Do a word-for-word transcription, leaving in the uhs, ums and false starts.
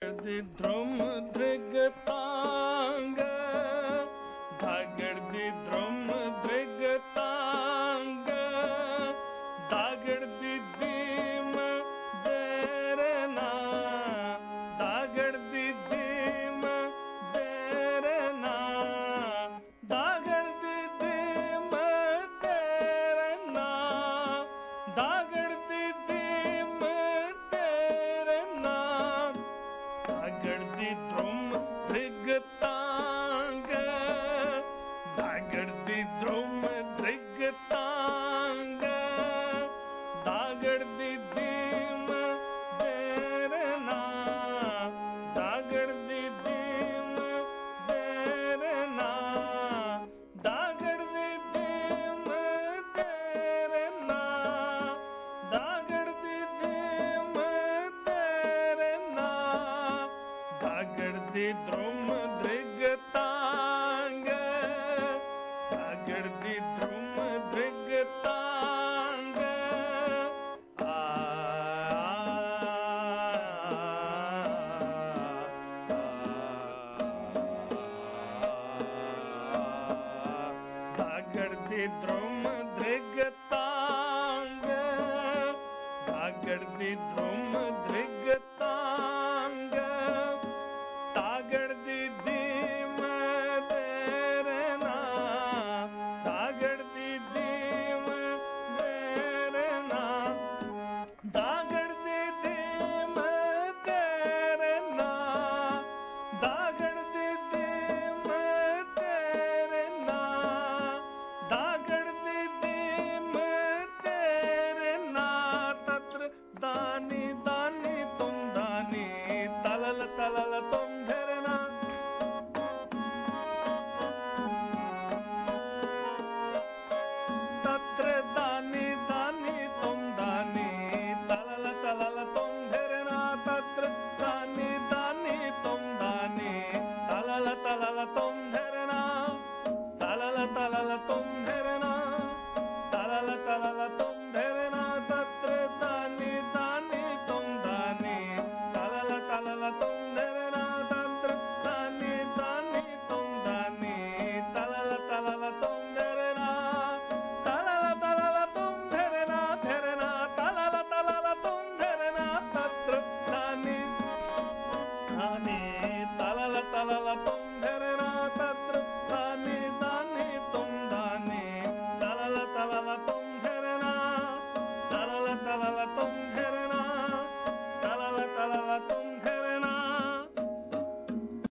दी ध्रुम धृगतांग धागड़ दी ध्रुम धृगतांग धागड़ दी दीम देरना धागड़ दी दीम देरना धागड़ दी दीम देरना धागड़ दी दीम देरना धागड़ दी ध्रुम धृगतांग धागड़ दी ध्रुम धृगतांग धागड़ दी दीम देरना धागड़ दी दीम देरना धागड़ दी दीम देरना धागड़ दी दीम देरना धागड़ दी ध्रुम धृगतांग धागड़ दी ध्रुम धृगतांग आ धागड़ दी ध्रुम धृगतांग धागड़ दी ध्रुम धृगतांग धागड़ दी दीम देरना धागड़ दी दीम देरना धागड़ दी दीम देरना धागड़ दी दीम देरना धागड़ दी दीम देरना तत्र दानी दानी तुम दानी तलल तलल तुम धरना तत्र दानी दानी तुम दानी तलल तलल तुम धरना तत्र दानी दानी तुम दानी तलल तलल तुम धरना तलल तलल तुम धरना तलल तलल तुम धरना तत्र दानी दानी तुम दानी तलल तलल तुम धरना तत्र दानी दानी तुम दानी तलल तलल तुम धरना तलल तलल तुम धरना धरना तलल तलल तुम धरना तत्र दानी दानी तलल तलल तुम धरना तत्र दानी दानी तुम दानी तलल तलल तुम धरना तलल तलल तुम धरना तलल तलल तुम